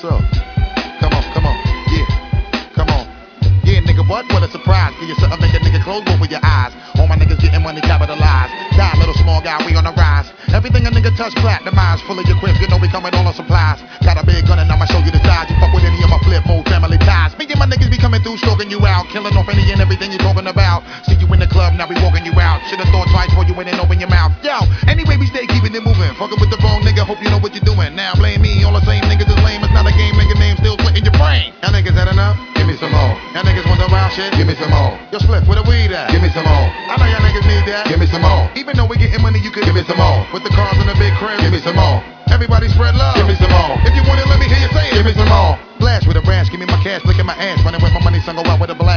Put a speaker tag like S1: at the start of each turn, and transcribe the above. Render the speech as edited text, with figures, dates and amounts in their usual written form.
S1: What's up? Come on, yeah, come on. Yeah, nigga, what a surprise. Give you something, make a nigga close both of your eyes. All my niggas getting money, capitalized. Die, little small guy, we on the rise. Everything a nigga touch, platinumized. Full of your quips, you know we coming all on supplies. Got a big gun and I'ma show you the size. You fuck with any of my flip mode family ties. Me and my niggas be coming through, stroking you out. Killing off any and everything you talking about. See you in the club, now we walking you out. Should've thought twice before you went and open your mouth. Yo, anyway, we stay keeping it moving. Fucking with the wrong nigga, hope you know what you're doing. Now blame me, all the same niggas is lame. It's not a game, nigga name still splitting your brain. Y'all niggas had enough? Give me some more. Y'all niggas want some wild shit? Give me some more. Yo, Split, where the weed at? Give me some more. I know y'all niggas need that. Give me some more. Even though we getting money, you could give me some more. With the cars in the big crib, give me some more. Everybody spread love. Give me some more. If you want it, let me hear you say it. Give me some more. Blast with a branch, give me my cash, look at my ass. Running with my money, son, go out with a blast.